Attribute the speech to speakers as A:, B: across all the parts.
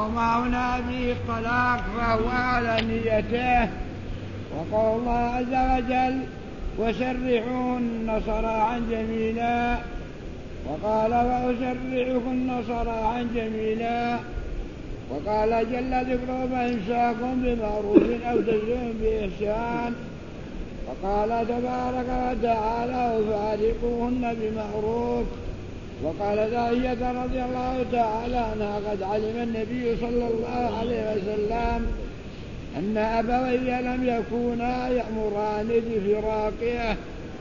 A: وما هنا به الطلاق فهو على نيته. وقال الله عز وجل وسرحوهن سراحا جميلا، وقال وأسرحكن سراحا جميلا، وقال جل ذكره فإمساكم بمعروف أو تسريح بإحسان، وقال تبارك وتعالى وفارقوهن بمعروف. وقال عائشة رضي الله تعالى عنها قد علم النبي صلى الله عليه وسلم أن أبويه لم يكونا يأمران بفراقه.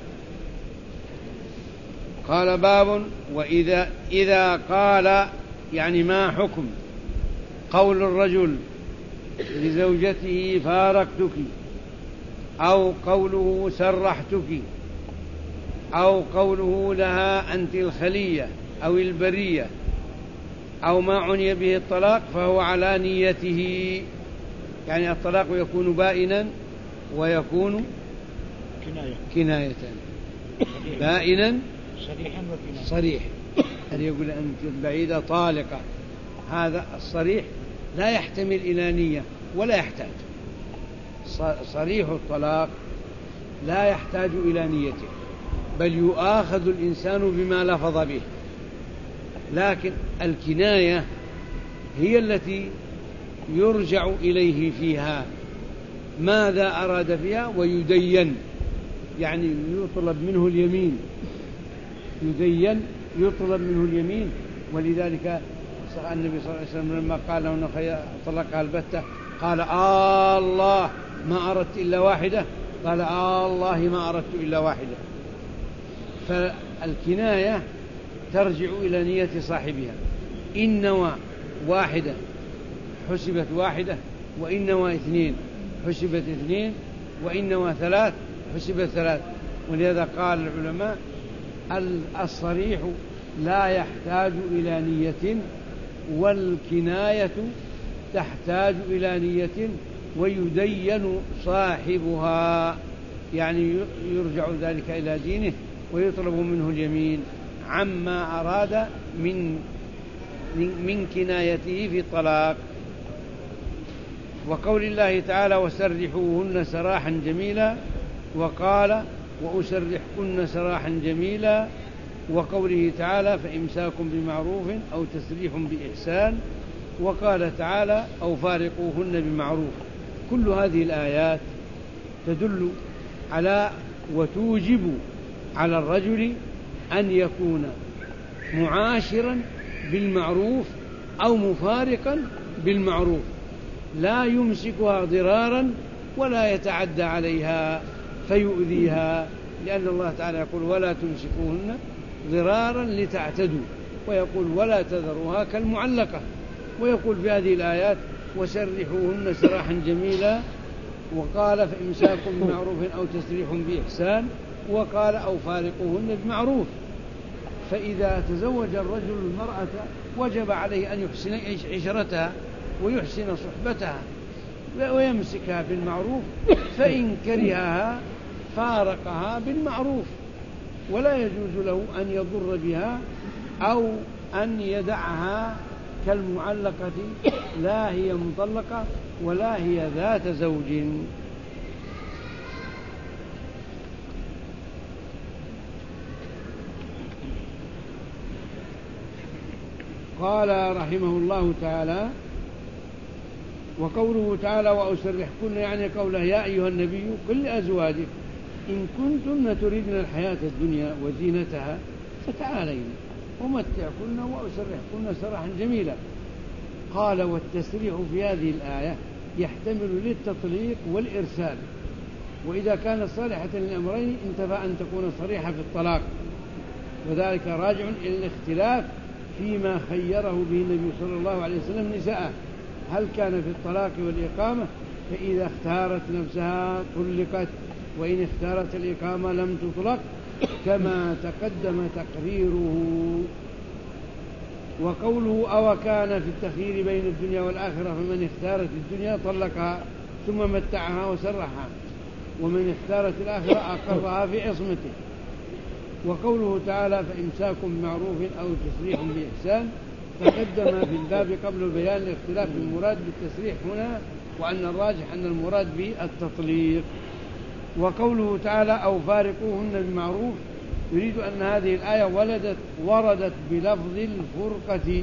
B: قال باب إذا قال يعني ما حكم قول الرجل لزوجته فارقتك، أو قوله سرحتك، أو قوله لها أنت الخلية أو البرية، أو ما عني به الطلاق فهو على نيته. يعني الطلاق يكون بائنا ويكون كناية. بائنا صريح، هل يقول أنت البعيدة طالقة، هذا الصريح لا يحتمل إلى نية ولا يحتاج. صريح الطلاق لا يحتاج إلى نيته، بل يؤاخذ الإنسان بما لفظ به. لكن الكناية هي التي يرجع إليه فيها ماذا أراد فيها ويدين، يعني يطلب منه اليمين، يدين يطلب منه اليمين. ولذلك النبي صلى الله عليه وسلم لما قال له طلقها البتة قال الله ما أردت إلا واحدة، قال الله ما أردت إلا واحدة. فالكناية ترجع إلى نية صاحبها، إن نوى واحدة حسبت واحدة، وإن نوى اثنين حسبت اثنين، وإن نوى ثلاث حسبت ثلاث. ولهذا قال العلماء الصريح لا يحتاج إلى نية، والكناية تحتاج إلى نية ويدين صاحبها، يعني يرجع ذلك إلى دينه ويطلب منه اليمين عما أراد من كنايته في الطلاق. وقول الله تعالى وسرحوهن سراحا جميلا، وقال وأسرحكن سراحا جميلا، وقوله تعالى فإمساكم بمعروف أو تسريح بإحسان، وقال تعالى أو فارقوهن بمعروف. كل هذه الآيات تدل على وتوجب على الرجل أن يكون معاشرا بالمعروف أو مفارقا بالمعروف، لا يمسكها ضرارا ولا يتعدى عليها فيؤذيها، لأن الله تعالى يقول ولا تمسكوهن ضرارا لتعتدوا، ويقول ولا تذروها كالمعلقة، ويقول في هذه الآيات وسرحوهن سراحا جميلا، وقال فإمساكم بمعروف أو تسريح بإحسان، وقال أو فارقوهن بمعروف. فإذا تزوج الرجل المرأة وجب عليه أن يحسن عشرتها ويحسن صحبتها ويمسكها بالمعروف، فإن كرهها فارقها بالمعروف، ولا يجوز له أن يضر بها أو أن يدعها كالمعلقة، لا هي مطلقة ولا هي ذات زوج. قال رحمه الله تعالى وقوله تعالى وأسرحكن، يعني قوله يا أيها النبي قل لأزواجك إن كنتن تردن الحياة الدنيا وزينتها فتعالين ومتعكن وأسرحكن سراحا جميلا. قال والتسريح في هذه الآية يحتمل للتطليق والإرسال، وإذا كانت صالحة للأمرين انتفى أن تكون صريحة في الطلاق، وذلك راجع إلى الاختلاف فيما خيره به النبي صلى الله عليه وسلم نساءه، هل كان في الطلاق والإقامة، فإذا اختارت نفسها طلقت، وإن اختارت الإقامة لم تطلق، كما تقدم تقريره. وقوله أو كان في التخيير بين الدنيا والآخرة، فمن اختارت الدنيا طلقها ثم متعها وسرحها، ومن اختارت الآخرة أقرها في عصمته. وقوله تعالى فإمساك بمعروف أو تسريح بإحسان، تقدم في الباب قبل بيان الاختلاف المراد بالتسريح هنا، وأن الراجح أن المراد بالتطليق. وقوله تعالى أو فارقوهن بمعروف يريد أن هذه الآية وردت بلفظ الفرقة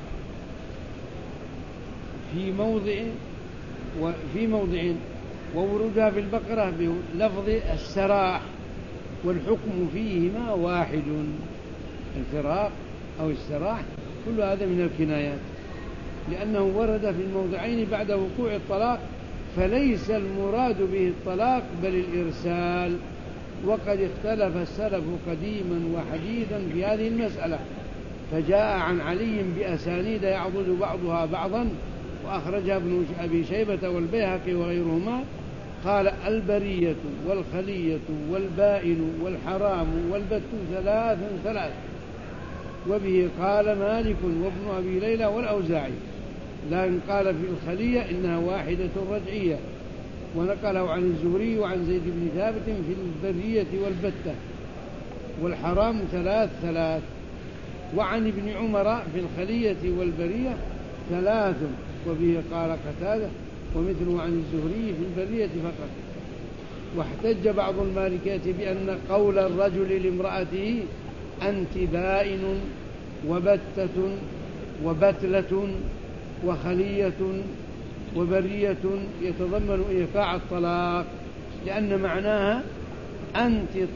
B: في موضع وورودها في البقرة بلفظ السراح، والحكم فيهما واحد. الفراق أو السراح كل هذا من الكنايات، لأنه ورد في الموضعين بعد وقوع الطلاق، فليس المراد به الطلاق بل الإرسال. وقد اختلف السلف قديما وحديثا في هذه المسألة، فجاء عن علي بأسانيد يعضد بعضها بعضا، وأخرجها ابن أبي شيبة والبيهقي وغيرهما، قال البرية والخلية والبائن والحرام والبت ثلاث، وبه قال مالك وابن أبي ليلى والأوزاعي، لكن قال في الخلية إنها واحدة رجعية، ونقله عن الزهري وعن زيد بن ثابت في البرية والبتة، والحرام ثلاث، وعن ابن عمر في الخلية والبرية 3، وبه قال قتادة ومثله عن الزهري في البرية فقط. واحتج بعض المالكية بأن قول الرجل لامرأته أنت بائن وبتة وبتلة وخلية وبرية يتضمن إيقاع الطلاق، لأن معناها أنت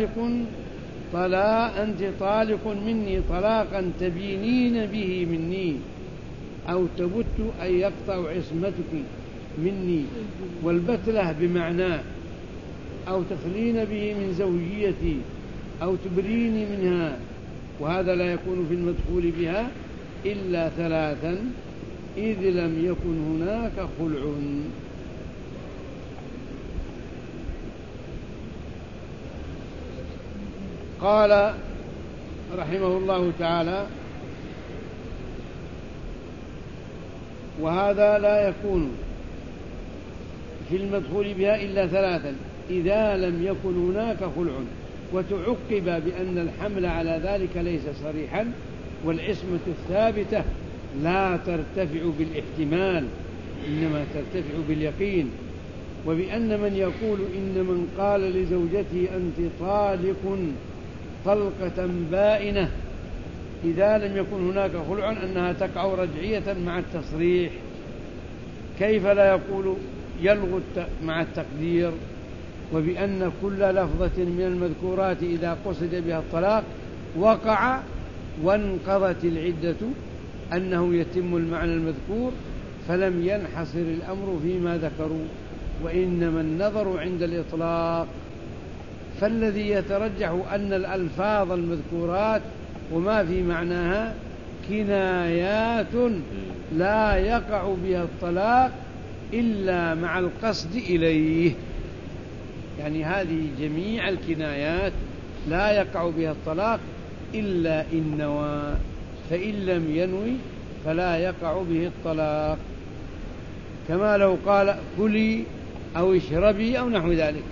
B: طالق مني طلاقا تبينين به مني، أو تبت أي يقطع عصمتك مني. والبتلة بمعناه أو تخلين به من زوجيتي أو تبريني منها، وهذا لا يكون في المدخول بها إلا 3 إذ لم يكن هناك خلع. قال رحمه الله تعالى وهذا لا يكون في المدخول بها إلا 3 إذا لم يكن هناك خلع. وتعقب بأن الحمل على ذلك ليس صريحا، والعصمة الثابتة لا ترتفع بالاحتمال إنما ترتفع باليقين. وبأن من يقول إن من قال لزوجته أنت طالق طلقة بائنة إذا لم يكن هناك خلع أنها تقع رجعية مع التصريح، كيف لا يقول يلغو مع التقدير؟ وبأن كل لفظة من المذكورات إذا قصد بها الطلاق وقع وانقضت العدة أنه يتم المعنى المذكور، فلم ينحصر الأمر فيما ذكروا، وإنما النظر عند الإطلاق. فالذي يترجح أن الألفاظ المذكورات وما في معناها كنايات لا يقع بها الطلاق إلا مع القصد إليه، يعني هذه جميع الكنايات لا يقع بها الطلاق إلا إن نوى، فإن لم ينوي فلا يقع به الطلاق، كما لو قال كلي أو اشربي أو نحو ذلك.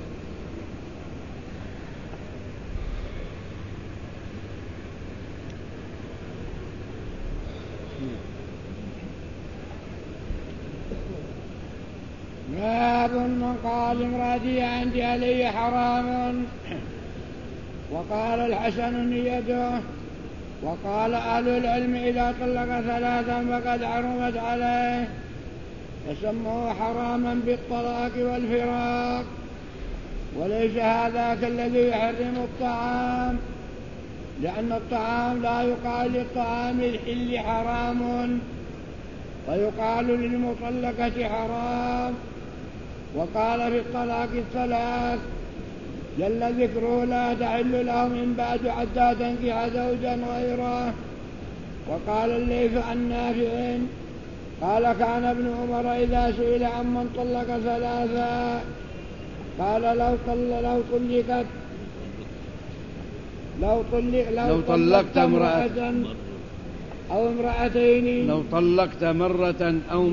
A: باب من قال امرأتي أنت علي حرام، وقال الحسن نيته، وقال أهل العلم إذا طلق 3 فقد حرمت عليه، فسموه حراما بالطلاق والفراق. وليس هذا كالذي يحرم الطعام، لأن الطعام لا يقال للطعام الحل حرام ويقال للمطلقة حرام. وقال في الطلاق 3 جل ذكره لا تحل له من بعد حتى تنكح زوجا غيره. وقال الليث عن نافع قال كان ابن عمر إذا سئل عمن طلق 3 قال لو طلقت امرأة أو امرأتين،
B: لو طلقت مرة أو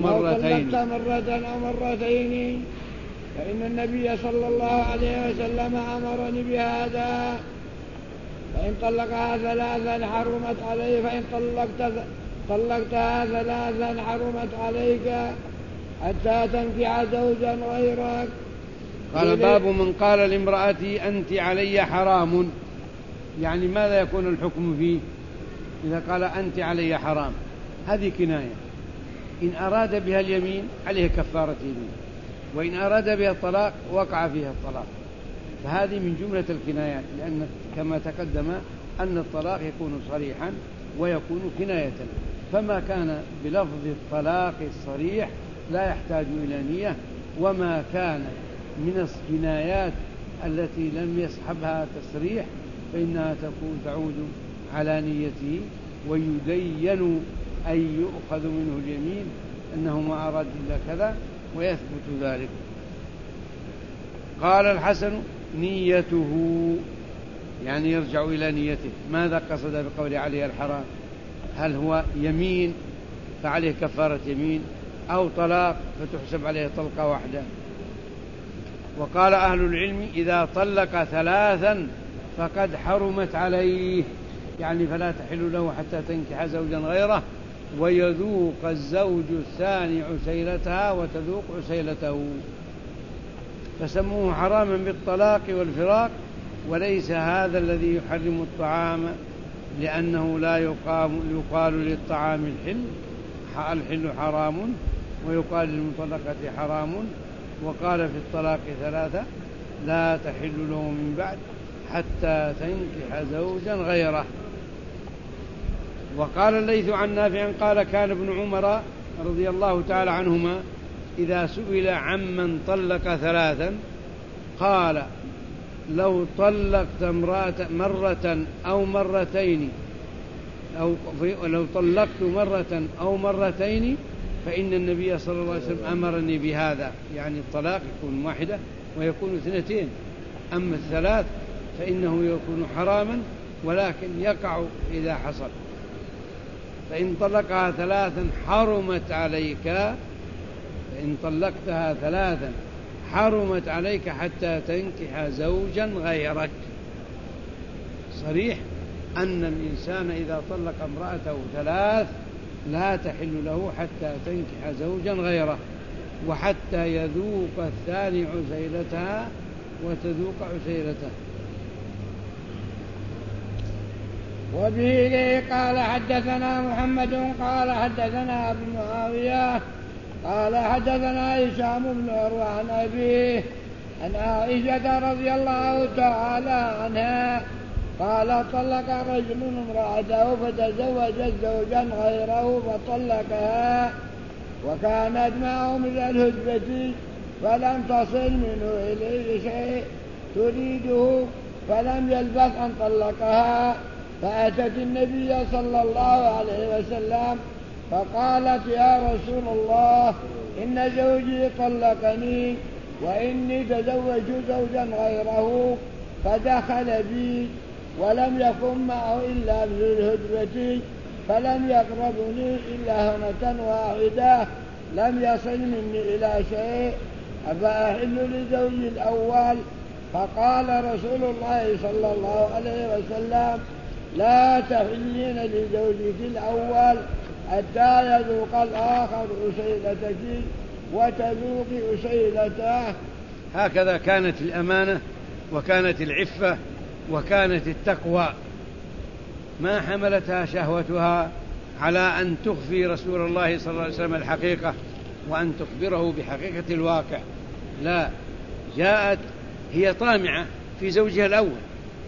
B: مرتين،
A: فإن النبي صلى الله عليه وسلم أمرني بهذا. فإن طلقها 3 حرمت عليه، طلقتها ثلاثا حرمت عليك حتى تنكح زوجا غيرك.
B: قال باب من قال لامرأتي أنت علي حرام، يعني ماذا يكون الحكم فيه إذا قال أنت علي حرام؟ هذه كناية، إن أراد بها اليمين عليه كفارة يمين، وإن أراد بها الطلاق وقع فيها الطلاق، فهذه من جملة الكنايات، لأن كما تقدم أن الطلاق يكون صريحا ويكون كناية، فما كان بلفظ الطلاق الصريح لا يحتاج إلى نية، وما كان من الكنايات التي لم يصحبها تصريح فإنها تعود على نيته، ويدين أي يؤخذ منه اليمين أنه ما أراد إلا كذا ويثبت ذلك. قال الحسن نيته، يعني يرجع إلى نيته. ماذا قصد بقول عليه الحرام؟ هل هو يمين فعليه كفارة يمين، أو طلاق فتحسب عليه طلقة واحدة؟ وقال أهل العلم إذا طلق ثلاثا فقد حرمت عليه، يعني فلا تحل له حتى تنكح زوجا غيره، ويذوق الزوج الثاني عسيلتها وتذوق عسيلته، فسموه حراما بالطلاق والفراق، وليس هذا الذي يحرم الطعام، لأنه لا يقال للطعام الحل حرام، ويقال للمطلقة حرام، وقال في الطلاق ثلاثة لا تحل له من بعد حتى تنكح زوجا غيره. وقال الليث عن نافع قال كان ابن عمر رضي الله تعالى عنهما إذا سئل عمن طلق ثلاثا قال لو طلقت امرأة مرة أو مرتين، أو لو طلقت مرة أو مرتين فإن النبي صلى الله عليه وسلم أمرني بهذا، يعني الطلاق يكون واحدة ويكون اثنتين، أما الثلاث فإنه يكون حراما ولكن يقع إذا حصل. فإن طلقها ثلاثا حرمت عليك، فإن طلقتها ثلاثا حرمت عليك حتى تنكح زوجا غيرك. صريح أن الإنسان إذا طلق امرأته ثلاث لا تحل له حتى تنكح زوجا غيره، وحتى يذوق الثاني عسيلتها وتذوق عسيلته.
A: وبه قال حدثنا محمد قال حدثنا أبو معاوية قال حدثنا هشام بن عروة عن أبيه عن عائشة رضي الله تعالى عنها قال طلق رجل امرأته فتزوجت زوجا غيره فطلقها، وكانت معه من الهجبة فلم تصل منه إليه شيء تريده، فلم يلبث أن طلقها، فأتت النبي صلى الله عليه وسلم فقالت يا رسول الله إن زوجي طلقني وإني تزوجت زوجا غيره فدخل بي ولم يكن معه إلا من الهجرة، فلم يقربني إلا هنة واحدة، لم يصل مني إلى شيء، أفأحل لزوجي الأول؟ فقال رسول الله صلى الله عليه وسلم لا تحلين لزوجك الأول حتى يذوق الآخر عسيلتك وتذوق عسيلته.
B: هكذا كانت الأمانة وكانت العفة وكانت التقوى، ما حملتها شهوتها على أن تخفي رسول الله صلى الله عليه وسلم الحقيقة وأن تخبره بحقيقة الواقع، لا، جاءت هي طامعة في زوجها الأول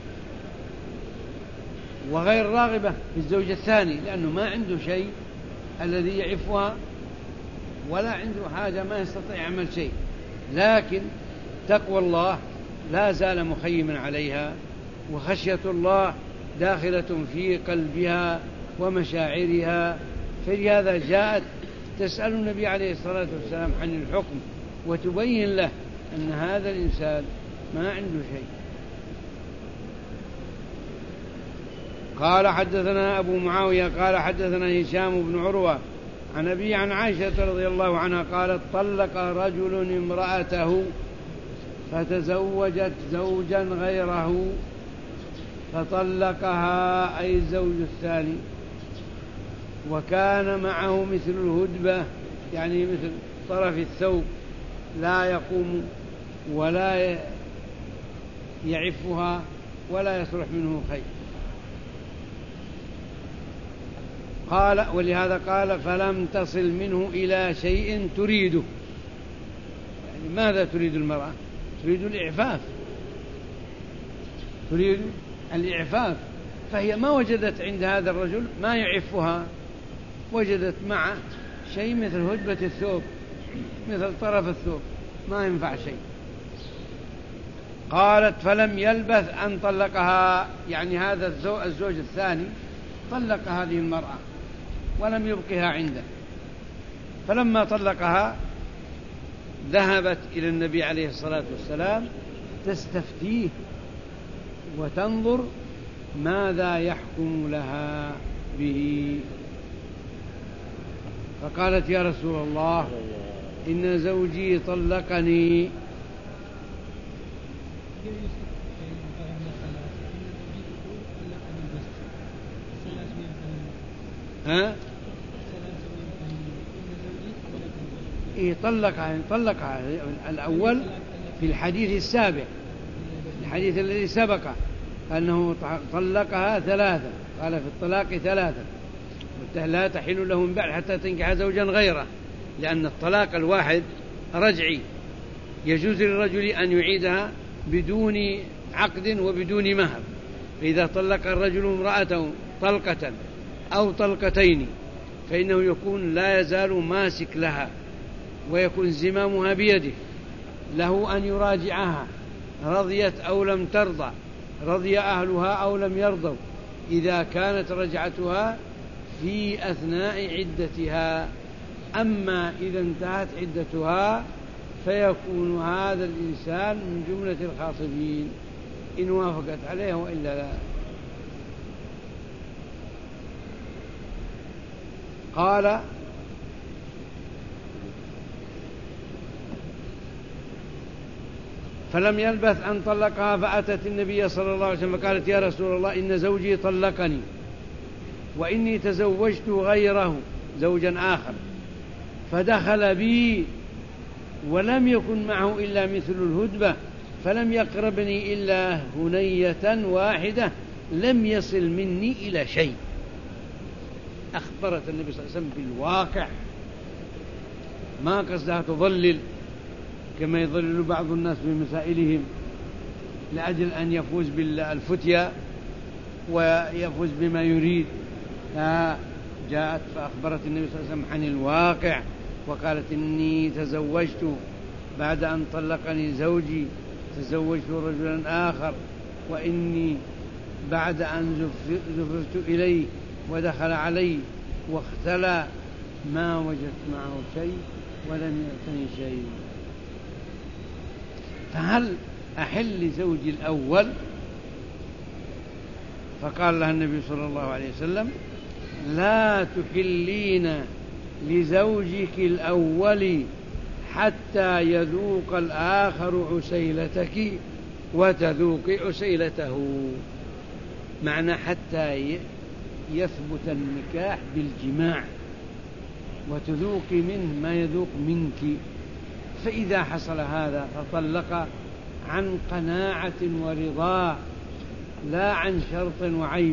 B: وغير راغبة في الزوج الثاني، لأنه ما عنده شيء الذي يعفها ولا عنده حاجة، ما يستطيع يعمل شيء، لكن تقوى الله لا زال مخيما عليها، وخشية الله داخلة في قلبها ومشاعرها، فلهذا جاءت تسأل النبي عليه الصلاة والسلام عن الحكم وتبين له أن هذا الإنسان ما عنده شيء. قال حدثنا أبو معاوية قال حدثنا هشام بن عروة عن أبي عن عائشة رضي الله عنها قالت طلق رجل امرأته فتزوجت زوجا وكان معه مثل الهدبة، يعني مثل طرف الثوب لا يقوم ولا يعفها ولا يصلح منه خير. قال ولهذا قال فلم تصل منه إلى شيء تريده. يعني ماذا تريد المرأة؟ تريد الإعفاف، تريد الإعفاف، فهي ما وجدت عند هذا الرجل ما يعفها، وجدت معه شيء مثل هدبة الثوب، مثل طرف الثوب، ما ينفع شيء. قالت فلم يلبث أن طلقها، يعني هذا الزوج الثاني طلق هذه المرأة ولم يبقها عنده. فلما طلقها ذهبت إلى النبي عليه الصلاة والسلام تستفتيه وتنظر ماذا يحكم لها به. فقالت يا رسول الله إن زوجي طلقني. ها؟ إيه طلقها الأول في الحديث السابق، الحديث الذي سبق أنه طلقها ثلاثة، قال في الطلاق ثلاثة لا تحل له من بعد حتى تنكح زوجا غيره، لأن الطلاق الواحد رجعي، يجوز للرجل أن يعيدها بدون عقد وبدون مهر. فإذا طلق الرجل امرأته طلقة أو طلقتين فإنه يكون لا يزال ماسك لها ويكون زمامها بيده، له أن يراجعها رضيت أو لم ترضى، رضي أهلها أو لم يرضوا، إذا كانت رجعتها في أثناء عدتها. أما إذا انتهت عدتها فيكون هذا الإنسان من جملة الخاطبين إن وافقت عليه وإلا لا. قال فلم يلبث أن طلقها فأتت النبي صلى الله عليه وسلم فقالت يا رسول الله إن زوجي طلقني وإني تزوجت غيره زوجا آخر فدخل بي ولم يكن معه إلا مثل الهدبة فلم يقربني إلا هنية واحدة لم يصل مني إلى شيء. أخبرت النبي صلى الله عليه وسلم بالواقع، ما قصدها تضلل كما يضلل بعض الناس بمسائلهم لأجل أن يفوز بالفتية ويفوز بما يريد. جاءت فأخبرت النبي صلى الله عليه وسلم عن الواقع وقالت إني تزوجت بعد أن طلقني زوجي تزوجت رجلا آخر، وإني بعد أن زفرت إليه ودخل علي واختلى ما وجدت معه شيء ولم يعطني شيء، فهل أحل لزوجي الأول؟ فقال لها النبي صلى الله عليه وسلم لا تحلين لزوجك الأول حتى يذوق الآخر عسيلتك وتذوقي عسيلته، معنى حتى يثبت النكاح بالجماع وتذوقي منه ما يذوق منك. فإذا حصل هذا فطلق عن قناعة ورضا لا عن شرط وعيب.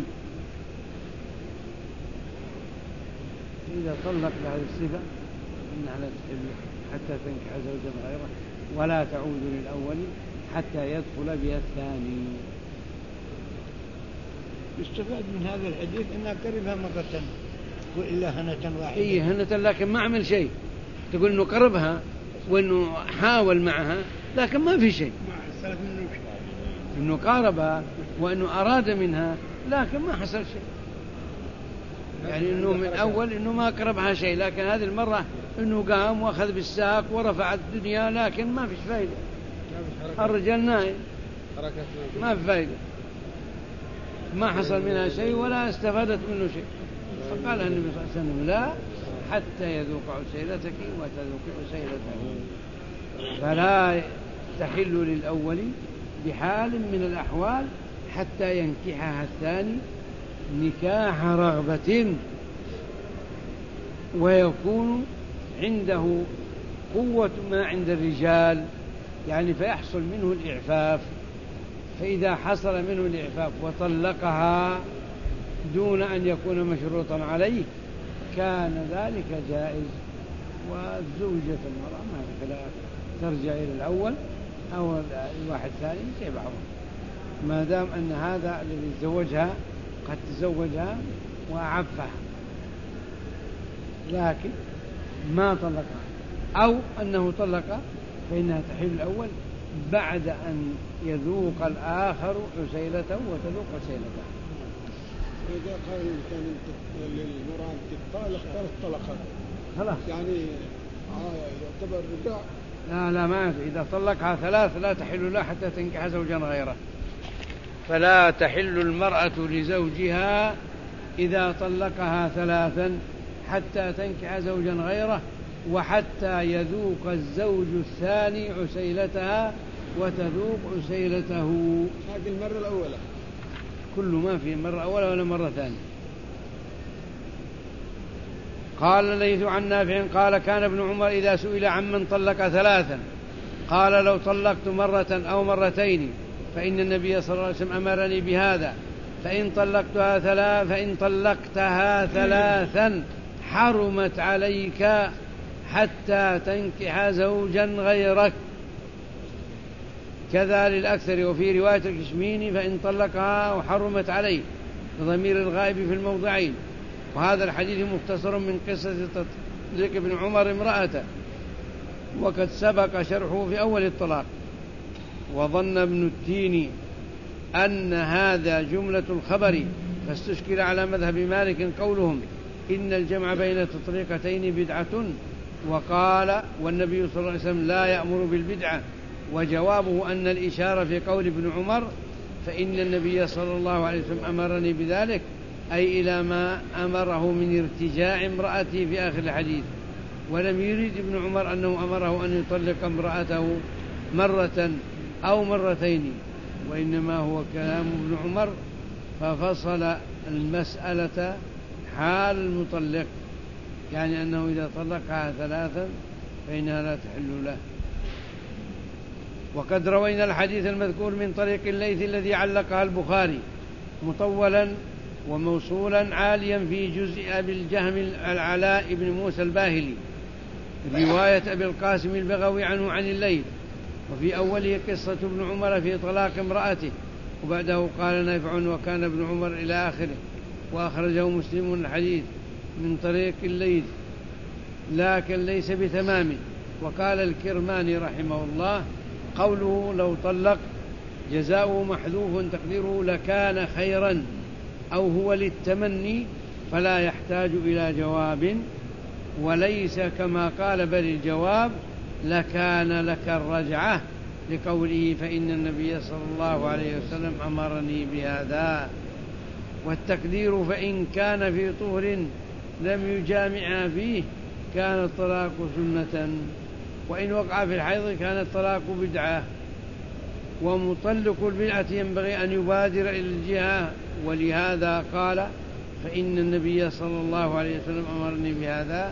B: إذا طلق بهذه الصفة إنها لا تحل حتى تنكح زوجا غيره ولا تعود للأول حتى يدخل بها الثاني.
A: يستفاد من هذا الحديث أنها قربها مرة وإلا هنة واحدة.
B: إيه هنة، لكن ما عمل شيء. تقول إنه قربها وإنه حاول معها لكن ما في شيء، إنه قاربها وإنه أراد منها لكن ما حصل شيء، يعني إنه من أول إنه ما قربها شيء، لكن هذه المرة إنه قام وأخذ بالساق ورفع الدنيا لكن ما فيش فايدة. الرجال نايم ما في فايدة، ما حصل منها شيء ولا استفادت منه شيء. فقال النبي صلى الله عليه وسلم لا حتى يذوق عسيلتك وتذوق عسيلته، فلا تحل للأول بحال من الأحوال حتى ينكحها الثاني نكاح رغبة ويكون عنده قوة ما عند الرجال، يعني فيحصل منه الإعفاف. فإذا حصل منه الإعفاف وطلقها دون أن يكون مشروطا عليه كان ذلك جائز. والزوجة المرأة ما في خلاف، ترجع إلى الأول أو الواحد ثاني يتبعه، ما دام أن هذا الذي تزوجها قد تزوجها وأعفها لكن ما طلقها، أو أنه طلق فإنها تحل الأول بعد أن يذوق الآخر عسيلته وتذوق عسيلته.
A: إذا قال الإنسان للمرأة تطلق 3 طلقات
B: خلاص
A: يعني يعتبر رجاع؟
B: لا ما في. إذا طلقها 3 لا تحل له حتى تنكح زوجا غيره. فلا تحل المرأة لزوجها إذا طلقها 3 حتى تنكح زوجا غيره، وحتى يذوق الزوج الثاني عسيلتها وتذوق عسيلته.
A: هذه المرة الأولى،
B: كل ما في مرة أولى ولا مرة ثانية. قال الليث عن نافع قال كان ابن عمر إذا سئل عمن طلق 3 قال لو طلقت مرة أو مرتين فإن النبي صلى الله عليه وسلم أمرني بهذا، فإن طلقتها 3 حرمت عليك حتى تنكح زوجا غيرك. كذا للأكثر. وفي رواية الكشميني فإن طلقها وحرمت عليه بضمير الغائب في الموضعين. وهذا الحديث مختصر من قصة تطليق ابن عمر امرأته، وقد سبق شرحه في أول الطلاق. وظن ابن التيني أن هذا جملة الخبر، فاستشكل على مذهب مالك قولهم إن الجمع بين التطليقتين بدعة، وقال والنبي صلى الله عليه وسلم لا يأمر بالبدعة. وجوابه أن الإشارة في قول ابن عمر فإن النبي صلى الله عليه وسلم أمرني بذلك أي إلى ما أمره من ارتجاع امرأته في آخر الحديث. ولم يريد ابن عمر أنه أمره أن يطلق امرأته مرة أو مرتين، وإنما هو كلام ابن عمر ففصل المسألة حال المطلق، يعني أنه إذا طلقها 3 فإنها لا تحل له. وقد روينا الحديث المذكور من طريق الليث الذي علقها البخاري مطولا وموصولا عاليا في جزء أبي الجهم العلاء بن موسى الباهلي رواية أبي القاسم البغوي عنه عن الليث، وفي أوله قصة ابن عمر في طلاق امرأته، وبعده قال نافع وكان ابن عمر إلى آخره. وأخرجه مسلم الحديث من طريق الليث لكن ليس بتمام. وقال الكرماني رحمه الله قوله لو طلق جزاؤه محذوف تقديره لكان خيرا أو هو للتمني فلا يحتاج إلى جواب، وليس كما قال بل الجواب لكان لك الرجعة لقوله فإن النبي صلى الله عليه وسلم أمرني بهذا. والتقدير فإن كان في طهر لم يجامع فيه كان الطلاق سنة، وإن وقع في الحيض كان الطلاق بدعة. ومطلق البدعة ينبغي أن يبادر إلى الجهة، ولهذا قال فإن النبي صلى الله عليه وسلم أمرني بهذا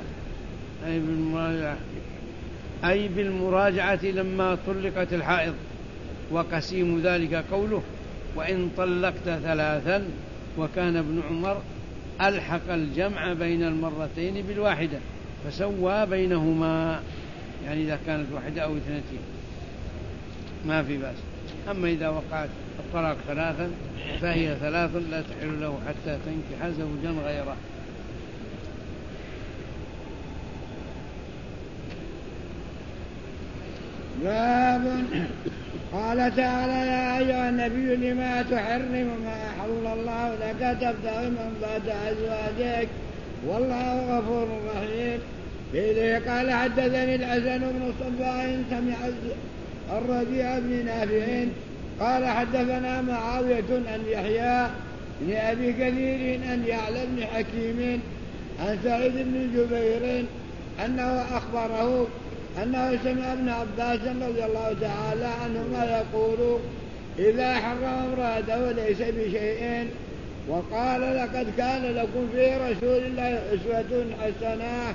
B: أي بالمراجعة لما طلقت الحائض. وقسيم ذلك قوله وإن طلقت 3، وكان ابن عمر ألحق الجمع بين المرتين بالواحدة فسوى بينهما، يعني إذا كانت واحدة أو 2 ما في بأس. أما إذا وقعت الطلاق 3 فهي 3 لا تحل له حتى تنكح زوجا غيره.
A: باب قال تعالى يا أيها النبي لما تحرم ما أحل الله لك تبتغي مرضات أزواجك والله غفور رحيم. به قال حدثني الحسن بن صباح سمع الربيع بن نافع قال حدثنا معاوية أن يحيى بن أبي كثير أن يعلى بن حكيم عن سعيد بن جبير أنه أخبره أنه سمع ابن عباس رضي الله تعالى عنهما يقول إذا حرم امرأته ليس بشيء وقال لقد كان لكم في رسول الله أسوة حسنة.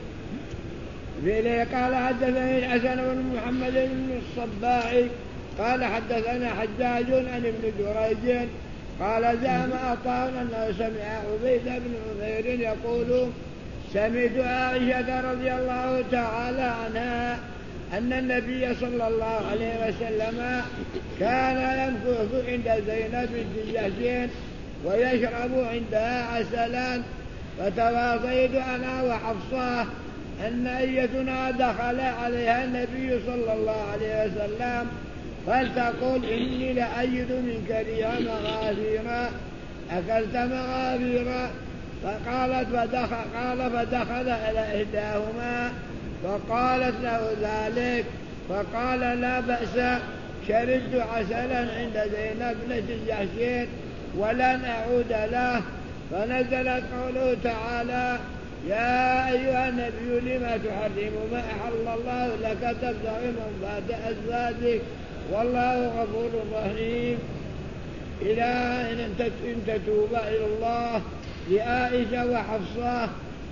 A: قال حدثني الحسن بن محمد بن الصباح قال حدثنا حجاج عن ابن جريج قال زعم عطاء أنه سمع عبيد بن عمير يقول سمعت عائشة رضي الله تعالى عنها أن النبي صلى الله عليه وسلم كان يمكث عند زينب بنت جحش ويشرب عندها عسلا، فتواصيت أنا وحفصة أن أيتنا دخل عليها النبي صلى الله عليه وسلم فلتقول إني لأجد منك ريح مغافير أكلت مغافير؟ فقالت فدخل إلى إحداهما فقالت له ذلك فقال لا بأس، شربت عسلا عند زينب بنت جحش ولن أعود له. فنزلت قوله تعالى يا أيها النبي لما تحرم ما أحل الله لك تبتغي مرضات أزواجك والله غفور رحيم، إلى أن تتوبا إلى الله لعائشة وحفصة.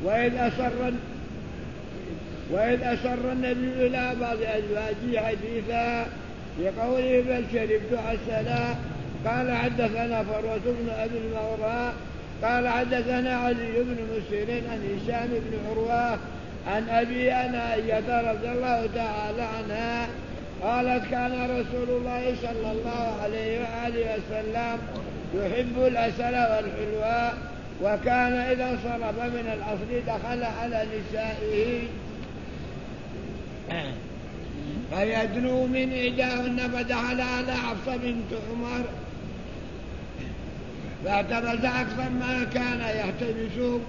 A: وإذ أسر النبي إلى بعض أزواجه حديثا بقوله بل شربت عسلا. قال حدثنا فروة بن أبي المغراء قال حدثنا علي بن مسهر عن هشام بن عروة عن أبي عائشة رضي الله تعالى عنها قالت كان رسول الله صلى الله عليه وآله وسلم يحب العسل والحلوى، وكان إذا انصرف من العصر دخل على نسائه فيدنو من إحداهن فدخل على حفصة بنت عمر فاعتبس أكثر ما كان يحتبس.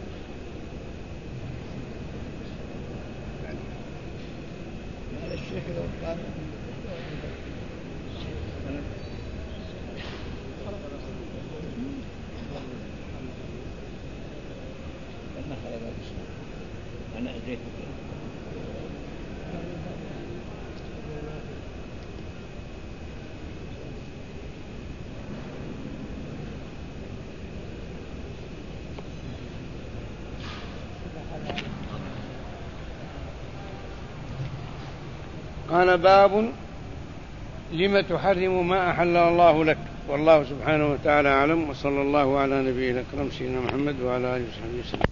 B: قال باب لم تحرم ما أحل الله لك، والله سبحانه وتعالى أعلم، وصلى الله على نبينا الأكرم سيدنا محمد وعلى آله وصحبه وسلم.